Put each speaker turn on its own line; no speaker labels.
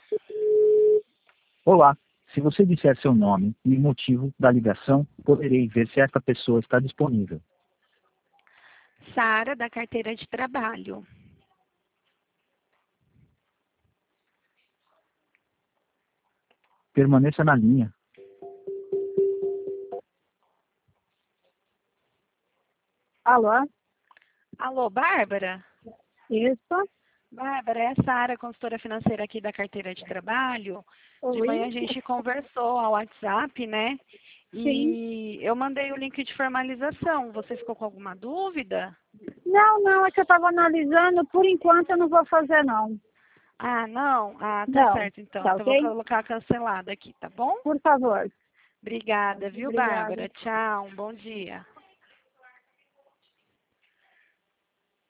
Olá, se você disser seu nome e o motivo da ligação, poderei ver se esta pessoa está disponível.
Sara, da carteira de trabalho.
Permaneça na linha.
Alô?
Alô, Bárbara?
Isso?
Bárbara, é a Sara, consultora financeira aqui da carteira de trabalho. De
Oi?
manhã a gente conversou ao WhatsApp, né?
Sim.
E eu mandei o link de formalização. Você ficou com alguma dúvida?
Não, é que eu estava analisando, por enquanto eu não vou fazer não.
Ah, não? Ah, tá
Não,
certo então.
tá
Então eu vou
ok?
colocar cancelado aqui, tá bom?
Por favor.
Obrigada, viu,
Obrigada.
Bárbara? Tchau, um bom dia.